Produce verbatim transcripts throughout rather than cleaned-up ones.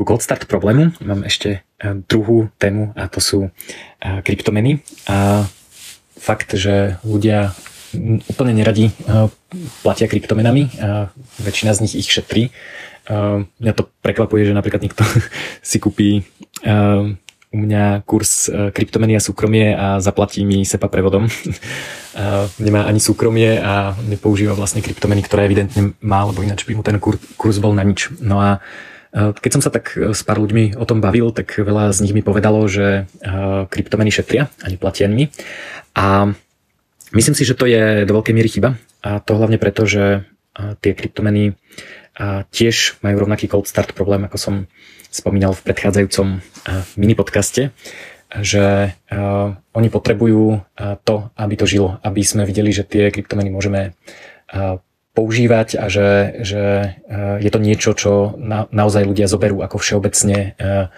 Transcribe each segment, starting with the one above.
ku Cold Start problému mám ešte druhú tému a to sú kryptomeny. A fakt, že ľudia úplne neradi platia kryptomenami a väčšina z nich ich šetrí. Mňa to prekvapuje, že napríklad niekto si kúpi u mňa kurz kryptomeny a súkromie a zaplatí mi SEPA prevodom. Nemá ani súkromie a nepoužíva vlastne kryptomeny, ktoré evidentne má, lebo ináč by mu ten kurz bol na nič. No a keď som sa tak s pár ľuďmi o tom bavil, tak veľa z nich mi povedalo, že kryptomeny šetria a neplatia nimi. A myslím si, že to je do veľkej miery chyba. A to hlavne preto, že tie kryptomeny tiež majú rovnaký cold start problém, ako som spomínal v predchádzajúcom mini podcaste, že oni potrebujú to, aby to žilo, aby sme videli, že tie kryptomeny môžeme používať a že, že je to niečo, čo na, naozaj ľudia zoberú ako všeobecne,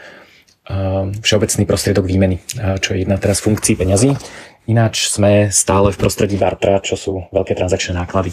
všeobecný prostriedok výmeny, čo je jedna teraz z funkcií peňazí. Ináč sme stále v prostredí bartera, čo sú veľké transakčné náklady.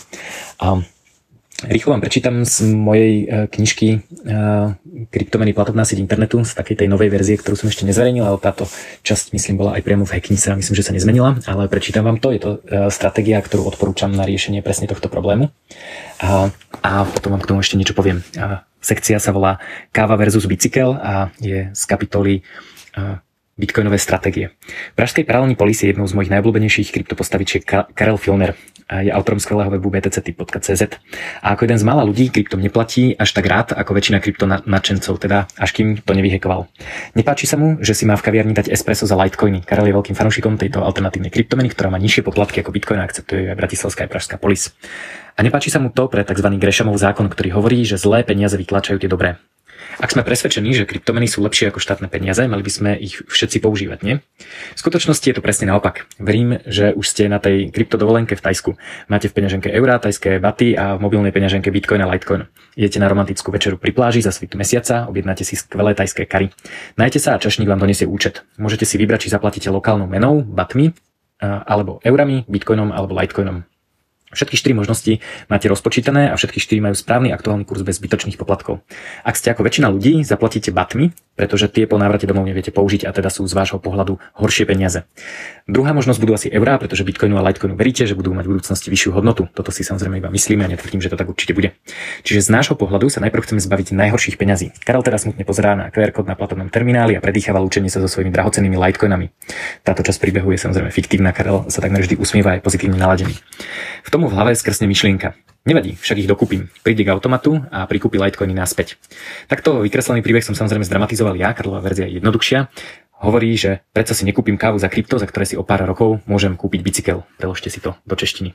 A rýchlo vám prečítam z mojej knižky Kryptomeny, platobná sieť internetu, z takej tej novej verzie, ktorú som ešte nezverejnil, ale táto časť, myslím, bola aj priamo v Hacknise a myslím, že sa nezmenila, ale prečítam vám to. Je to stratégia, ktorú odporúčam na riešenie presne tohto problému. A, a potom vám k tomu ešte niečo poviem. A sekcia sa volá Káva versus bicykel a je z kapitoly Bitcoinové stratégie. V pražskej paralelní polis je jednou z mojich najobľúbenejších kryptopostavičiek Karel Filner. Je autorom skvelého webu b t c tip bodka c z. A ako jeden z mála ľudí kryptom neplatí až tak rád ako väčšina krypto nadšencov, teda až kým to nevyhekoval. Nepáči sa mu, že si má v kaviarni dať espresso za Litecoiny. Karel je veľkým fanúšikom tejto alternatívnej kryptomeny, ktorá má nižšie poplatky ako Bitcoin a akceptuje aj bratislavská a pražská polis. A nepáči sa mu to pre tzv. Greshamov zákon, ktorý hovorí, že zlé peniaze vytlačajú tie dobré. Ak sme presvedčení, že kryptomeny sú lepšie ako štátne peniaze, mali by sme ich všetci používať, nie? V skutočnosti je to presne naopak. Verím, že už ste na tej kryptodovolenke v Tajsku. Máte v peňaženke eurá, tajské baty a v mobilnej peňaženke Bitcoin a Litecoin. Idete na romantickú večeru pri pláži za svitu mesiaca, objednáte si skvelé tajské kari. Najete sa a čašník vám donesie účet. Môžete si vybrať, či zaplatíte lokálnou menou, batmi, alebo eurami, Bitcoinom alebo Litecoinom. Všetky štyri možnosti máte rozpočítané a všetky štyri majú správny aktuálny kurz bez zbytočných poplatkov. Ak ste ako väčšina ľudí, zaplatíte batmi, pretože tie po návrate domov neviete použiť a teda sú z vášho pohľadu horšie peniaze. Druhá možnosť budú asi eurá, pretože Bitcoinu a Litecoinu veríte, že budú mať v budúcnosti vyššiu hodnotu. Toto si samozrejme iba myslíme a netvrdím, že to tak určite bude. Čiže z nášho pohľadu sa najprv chceme zbaviť najhorších peňazí. Karel teraz smutne pozerá na kú er kód na platobnom termináli a predýcháva lúčenie sa so svojimi drahocennými Litecoinami. Táto časť príbehu je samozrejme fiktívna, Karel sa takmer vždy usmieva, aj pozitívne naladený. V tomu v hlave skrsne myšlienka. Nevadí, však ich dokúpim. Príde k automatu a prikúpi Litecoiny naspäť. Takto vykreslený príbeh som samozrejme zdramatizoval ja, Karlová verzia je jednoduchšia. Hovorí, že predsa si nekúpim kávu za krypto, za ktoré si o pár rokov môžem kúpiť bicykel. Preložte si to do češtiny.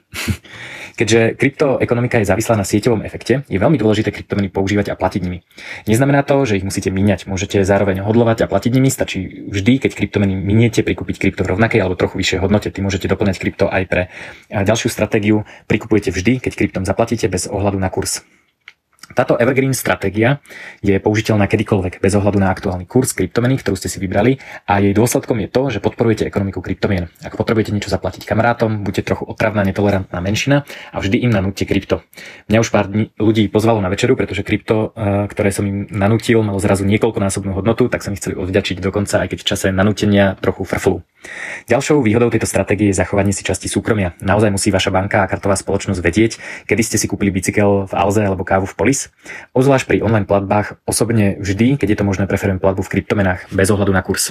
Keďže kryptoekonomika je závislá na sieťovom efekte, je veľmi dôležité kryptomeny používať a platiť nimi. Neznamená to, že ich musíte míňať. Môžete zároveň hodlovať a platiť nimi. Stačí vždy, keď kryptomeny miniete, prikúpiť krypto v rovnakej alebo trochu vyššej hodnote. Ty môžete doplňať krypto aj pre ďalšiu stratégiu. Prikupujete vždy, keď kryptom zaplatíte bez ohľadu na kurz. Táto evergreen stratégia je použiteľná kedykoľvek bez ohľadu na aktuálny kurz kryptomeny, ktorú ste si vybrali, a jej dôsledkom je to, že podporujete ekonomiku kryptomien. Ak potrebujete niečo zaplatiť kamarátom, buďte trochu otravná, netolerantná menšina a vždy im nanúťte krypto. Mňa už pár dní ľudí pozvalo na večeru, pretože krypto, ktoré som im nanútil, malo zrazu niekoľkonásobnú hodnotu, tak sa mi chceli odvďačiť dokonca, aj keď v čase nanútenia trochu frflu. Ďalšou výhodou tejto stratégie je zachovanie si časti súkromia. Naozaj musí vaša banka a kartová spoločnosť vedieť, kedy ste si kúpili bicykel v Alze alebo kávu v Polis. Ozvlášť pri online platbách osobne vždy, keď je to možné, preferujem platbu v kryptomenách bez ohľadu na kurz.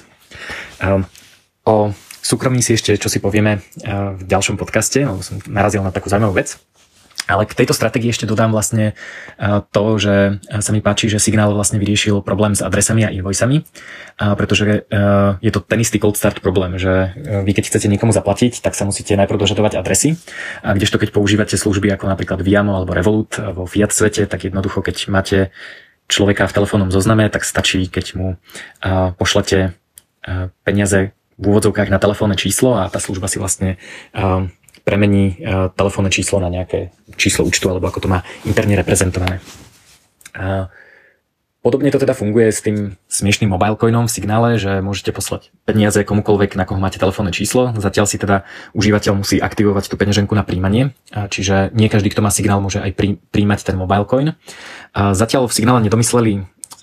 O súkromí si ešte čo si povieme v ďalšom podcaste, lebo som narazil na takú zaujímavú vec. Ale k tejto stratégii ešte dodám vlastne to, že sa mi páči, že Signál vlastne vyriešil problém s adresami a invoiceami, pretože je to ten istý cold start problém, že vy keď chcete niekomu zaplatiť, tak sa musíte najprv dožadovať adresy, a kdežto keď používate služby ako napríklad Viamo alebo Revolut vo fiat svete, tak jednoducho keď máte človeka v telefónnom zozname, tak stačí, keď mu pošlete peniaze v úvodzovkách na telefónne číslo a tá služba si vlastne premení uh, telefónne číslo na nejaké číslo účtu, alebo ako to má interne reprezentované. Uh, podobne to teda funguje s tým smiešným mobilecoinom v Signále, že môžete poslať peniaze komukoľvek, na koho máte telefónne číslo. Zatiaľ si teda užívateľ musí aktivovať tú peňaženku na príjmanie, uh, čiže nie každý, kto má Signál, môže aj prí, príjmať ten mobilecoin. Uh, zatiaľ v Signále nedomysleli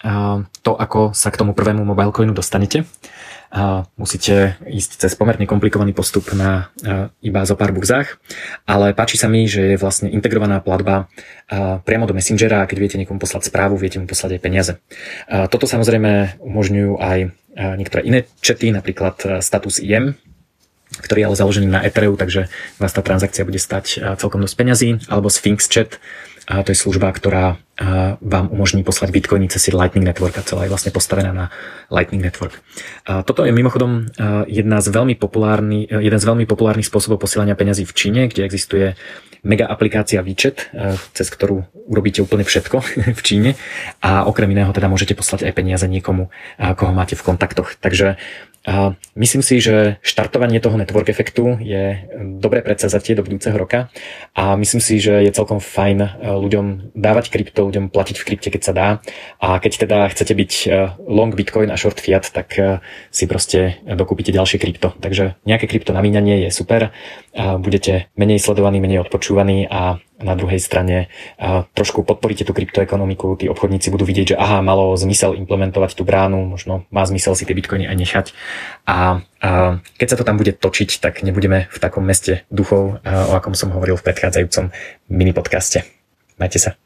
to, ako sa k tomu prvému mobilecoinu dostanete. Musíte ísť cez pomerne komplikovaný postup na iba zo pár burzách, ale páči sa mi, že je vlastne integrovaná platba priamo do Messengera a keď viete niekomu poslať správu, viete mu poslať aj peniaze. Toto samozrejme umožňujú aj niektoré iné chaty, napríklad Status í em, ktorý je ale založený na Ethereu, takže vás tá transakcia bude stať celkom dosť peňazí, alebo Sphinx Chat, a to je služba, ktorá vám umožní poslať bitcoiny cez Lightning Network a celá je vlastne postavená na Lightning Network. A toto je mimochodom jedna z veľmi populárny, jeden z veľmi populárnych spôsobov posielania peňazí v Číne, kde existuje mega aplikácia WeChat, cez ktorú urobíte úplne všetko v Číne a okrem iného teda môžete poslať aj peniaze niekomu, koho máte v kontaktoch. Takže a myslím si, že štartovanie toho network efektu je dobré predsavzatie do budúceho roka a myslím si, že je celkom fajn ľuďom dávať krypto, ľuďom platiť v krypte, keď sa dá, a keď teda chcete byť long bitcoin a short fiat, tak si proste dokúpite ďalšie krypto. Takže nejaké krypto na míňanie je super, budete menej sledovaní, menej odpočúvaní a na druhej strane a trošku podporíte tú kryptoekonomiku, tí obchodníci budú vidieť, že aha, malo zmysel implementovať tú bránu, možno má zmysel si tie bitcoiny aj nechať. A, a keď sa to tam bude točiť, tak nebudeme v takom meste duchov, o akom som hovoril v predchádzajúcom mini podcaste. Majte sa.